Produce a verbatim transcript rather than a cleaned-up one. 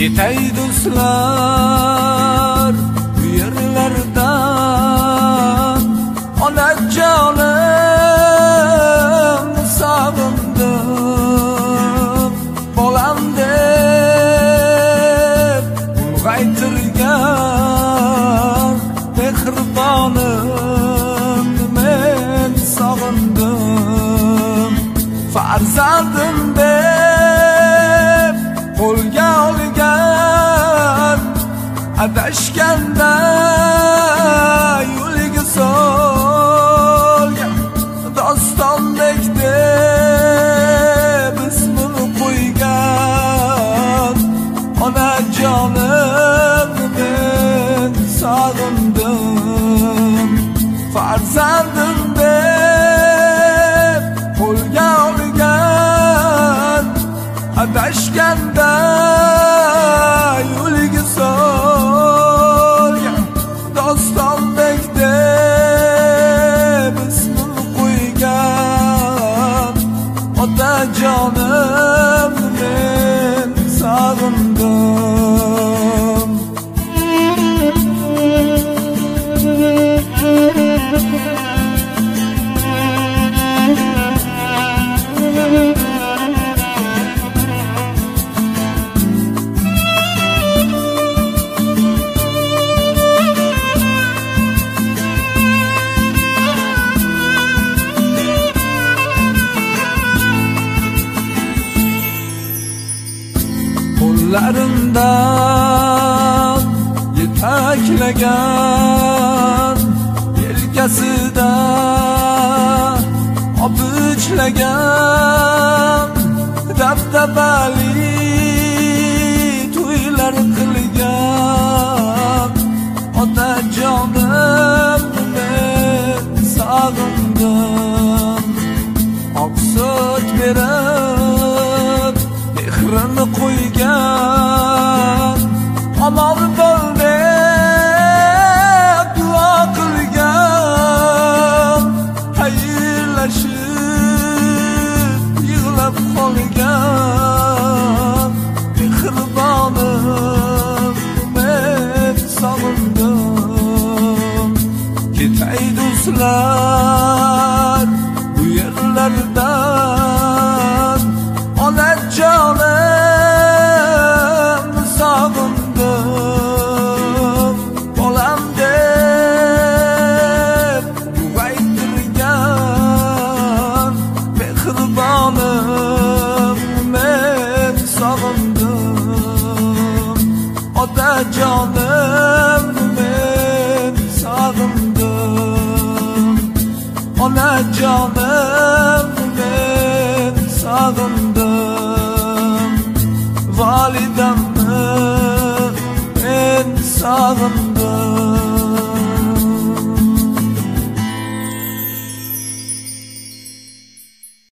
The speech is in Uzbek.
Ketay do'stlar bu yerlardan, onajonim sog'indim. Bolam deb ulg'aytirgan mehribonim men sog'indim. Farzandim deb qo'lga olgan, adashganda yo'liga solgan, dostondek deb ismini qo'ygan onajonim men sog'indim. Farzandim deb qo'lga olgan, adashganda yo'liga solgan, dostondek deb ismini qo'ygan otajonim men sog'indim. Qo'llarimdan yetaklagan, yelkasida opinchlagan, dabdabali to'ylar qilgan otajonim men sog'indim. Oqsoch berib mehrini qo'ygan, omon bo'l deb duo qilgan, xayrlashib yig'lab qolgan mehribonim men sog'indim. Ketay do'stlar bu yerlardan, onajonim sog'indim. Bolam deb ulg'aytirgan mehribonim men sog'indim. Otajonim men sog'indim. Onajonim men sog'indim. Validamni men sog'indim.